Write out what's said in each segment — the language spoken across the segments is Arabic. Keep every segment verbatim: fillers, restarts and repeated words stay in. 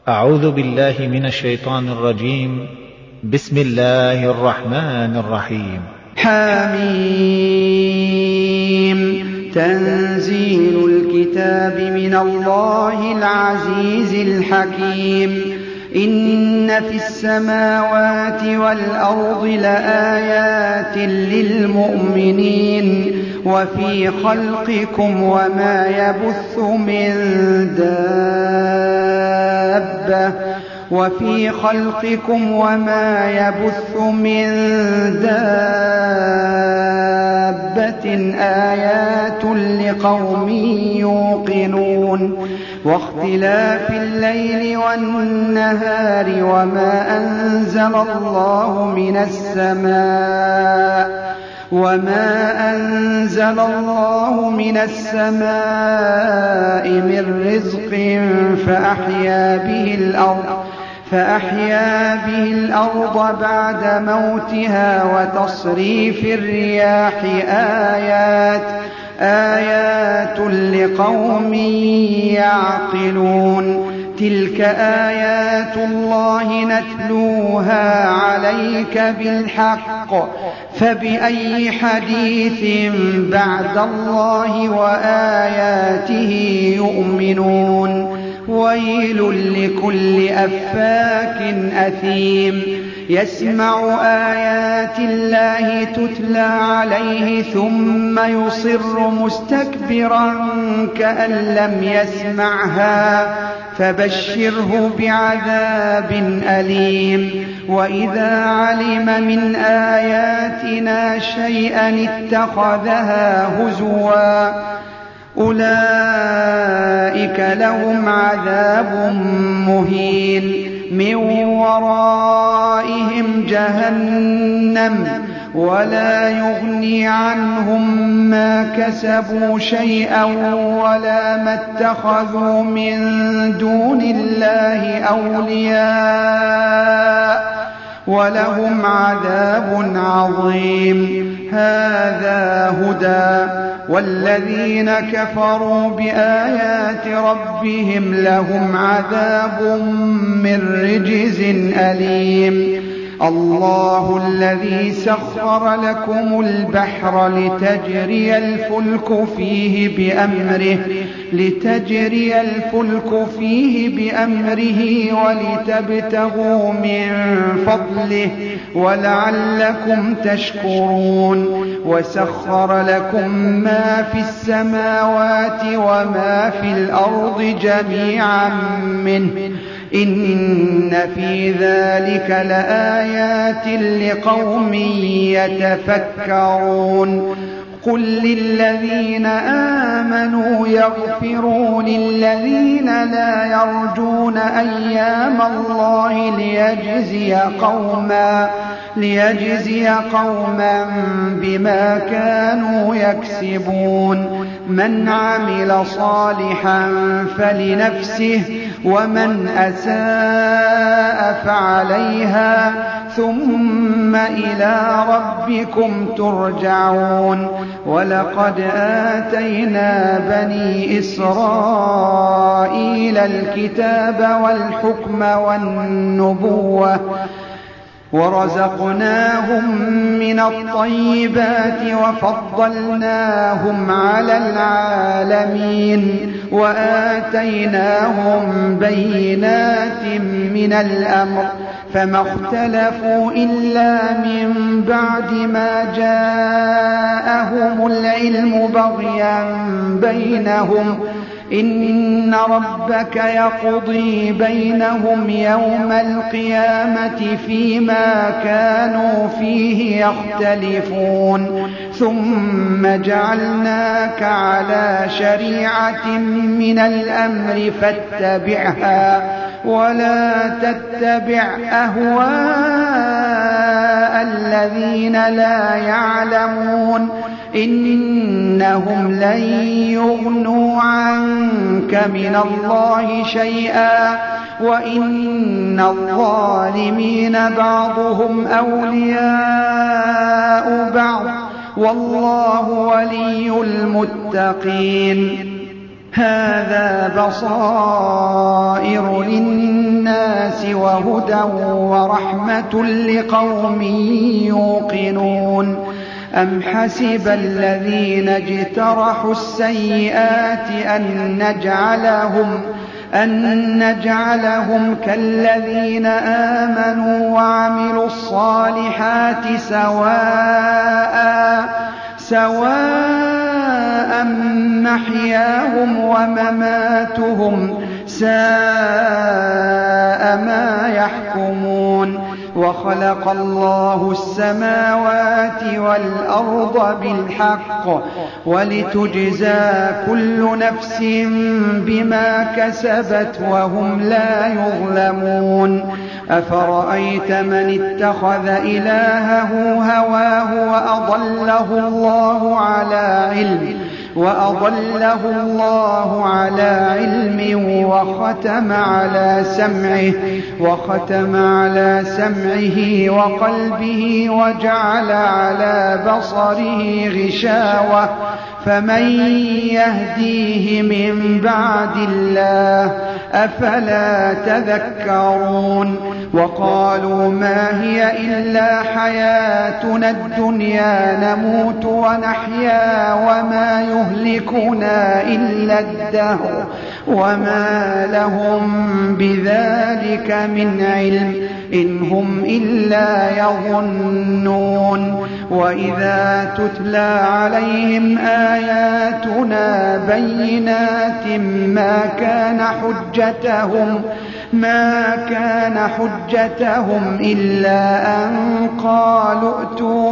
أعوذ بالله من الشيطان الرجيم. بسم الله الرحمن الرحيم. حميم. تنزيل الكتاب من الله العزيز الحكيم. إن في السماوات والأرض لآيات للمؤمنين وفي خلقكم وما يبث من دابة وفي خلقكم وما يبث من دابة آيات لقوم يوقنون. واختلاف الليل والنهار وما أنزل الله من السماء وما أنزل الله من السماء من رزق فأحيا به الأرض فأحيا به الأرض بعد موتها وتصريف الرياح آيات آيات لقوم يعقلون. تلك آيات الله نتلوها عليك بالحق فبأي حديث بعد الله وآياته يؤمنون. ويل لكل أفاك أثيم يسمع آيات الله تتلى عليه ثم يصر مستكبرا كأن لم يسمعها فبشره بعذاب أليم. وإذا علم من آياتنا شيئا اتخذها هزوا أولئك لهم عذاب مهين من ورائهم جهنم ولا يغني عنهم ما كسبوا شيئا ولا ما اتخذوا من دون الله أولياء ولهم عذاب عظيم. هذا هدى والذين كفروا بآيات ربهم لهم عذاب من رجز أليم. الله الذي سخر لكم البحر لتجري الفلك فيه بأمره لتجري الفلك فيه بأمره ولتبتغوا من فضله ولعلكم تشكرون. وسخر لكم ما في السماوات وما في الأرض جميعا منه إن في ذلك لآيات لقوم يتفكرون. قل للذين آمنوا يغفروا للذين لا يرجون أيام الله ليجزي قوما ليجزي قوما بما كانوا يكسبون. من عمل صالحا فلنفسه ومن أساء فعليها ثم إلى ربكم ترجعون. ولقد آتينا بني إسرائيل الكتاب والحكم والنبوة ورزقناهم من الطيبات وفضلناهم على العالمين وآتيناهم بينات من الأمر فما اختلفوا إلا من بعد ما جاءهم العلم بغيا بينهم. إن ربك يقضي بينهم يوم القيامة فيما كانوا فيه يختلفون. ثم جعلناك على شريعة من الأمر فاتبعها ولا تتبع أهواء الذين لا يعلمون إنهم لن يغنوا عنك من الله شيئا وإن الظالمين بعضهم أولياء بعض والله ولي المتقين. هذا بصائر للناس للناس وهدى ورحمة لقوم يوقنون أم حسب الذين اجترحوا السيئات أن نجعلهم أن نجعلهم كالذين آمنوا وعملوا الصالحات سواء سواء محياهم ومماتهم ساء ما يحكمون وخلق الله السماوات والأرض بالحق ولتجزى كل نفس بما كسبت وهم لا يظلمون أفرأيت من اتخذ إلهه هواه وأضله الله على علم وأضله الله على علم وختم على سمعه وختم على سمعه وقلبه وجعل على بصره غشاوة فمن يهديه من بعد الله أفلا تذكرون وقالوا ما هي إلا حياتنا الدنيا نموت ونحيا وما يهلكنا إلا الدهر وما لهم بذلك من علم إن هم إلا يظنون وإذا تتلى عليهم آياتنا بينات ما كان حجتهم ما كان حجتهم إلا أن قالوا ائتوا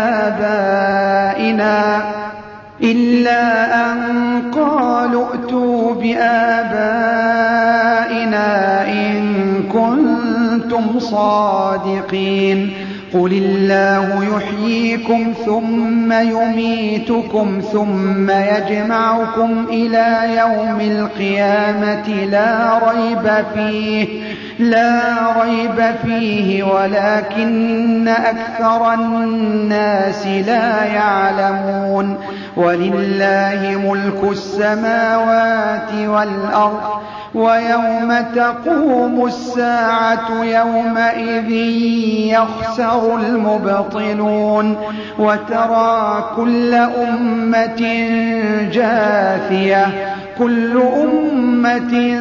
بآبائنا إلا أن قالوا ائتوا بآبائنا إن كنتم صادقين قل الله يحييكم ثم يميتكم ثم يجمعكم إلى يوم القيامة لا ريب فيه لا ريب فيه ولكن أكثر الناس لا يعلمون ولله ملك السماوات والأرض ويوم تقوم الساعة يومئذ يخسر المبطلون وترى كل أمة جاثية كل أمة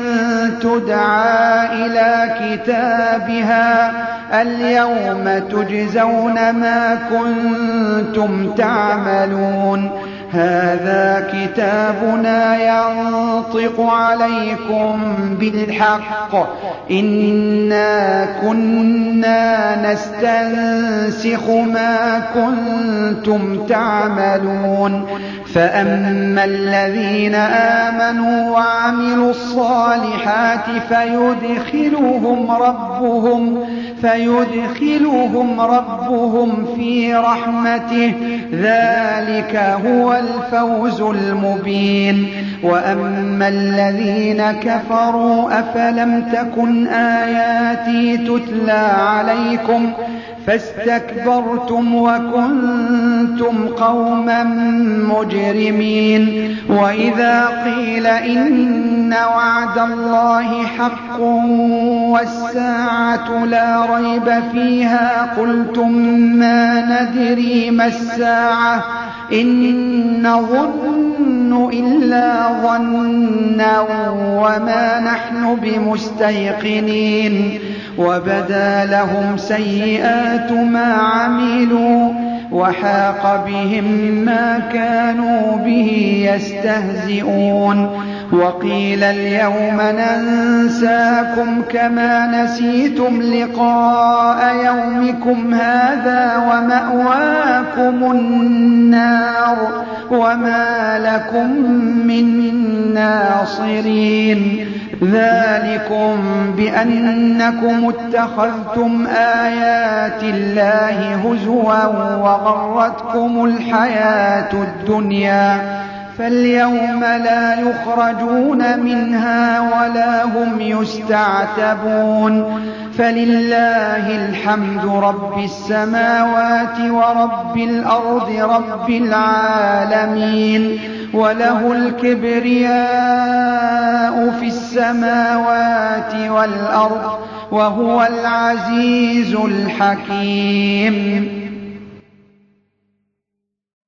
تدعى إلى كتابها اليوم تجزون ما كنتم تعملون هذا كتابنا ينطق عليكم بالحق إنا كنا نستنسخ ما كنتم تعملون فأما الذين آمنوا وعملوا الصالحات فيدخلهم ربهم فيدخلهم ربهم في رحمته ذلك هو الفوز المبين وأما الذين كفروا أفلم تكن آياتي تتلى عليكم فاستكبرتم وكنتم قوما مجرمين وإذا قيل إن وعد الله حق والساعة لا ريب فيها قلتم ما ندري ما الساعة إن نظن إلا ظنا وما نحن بمستيقنين وبدا لهم سيئات ما عملوا وحاق بهم ما كانوا به يستهزئون وقيل اليوم ننساكم كما نسيتم لقاء يومكم هذا ومأواكم النار وما لكم من ناصرين ذلكم بأنكم اتخذتم آيات الله هزوا وغرتكم الحياة الدنيا فاليوم لا يخرجون منها ولا هم يستعتبون فلله الحمد رب السماوات ورب الأرض رب العالمين وله الكبرياء في السماوات والأرض وهو العزيز الحكيم